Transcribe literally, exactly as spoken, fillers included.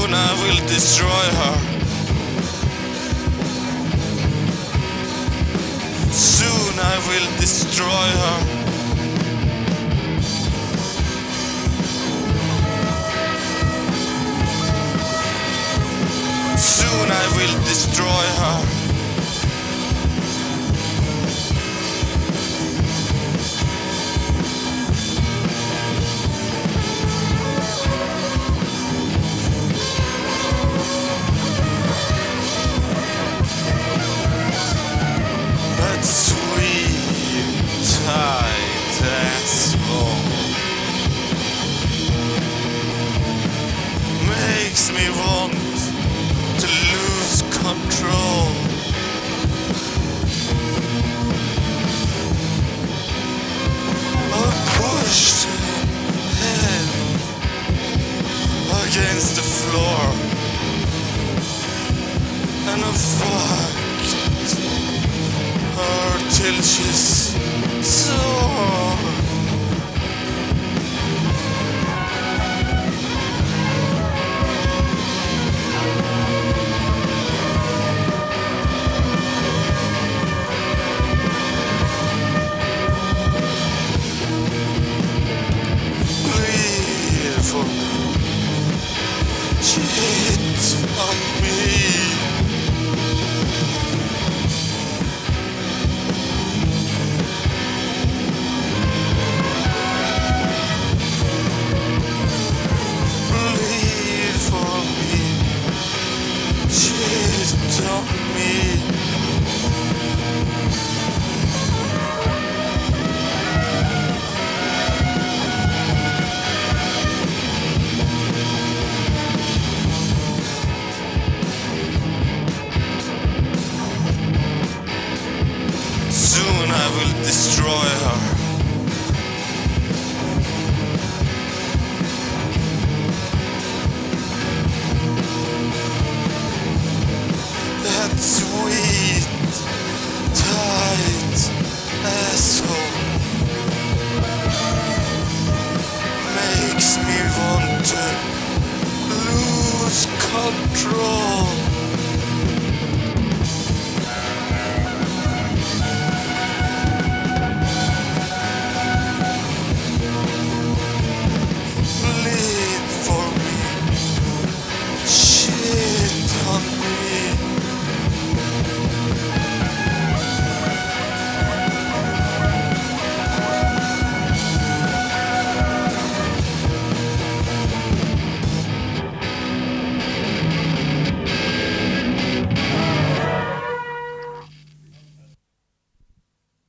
Soon I will destroy her. Soon I will destroy her. Soon I will destroy her. That sweet, tight asshole makes me want to lose control. I pushed head against the floor and I fucked her till she's sore. Bleed for me, cheat on me. Bleed for me, cheat on me. Soon I will destroy her. That sweet, tight asshole makes me want to lose control.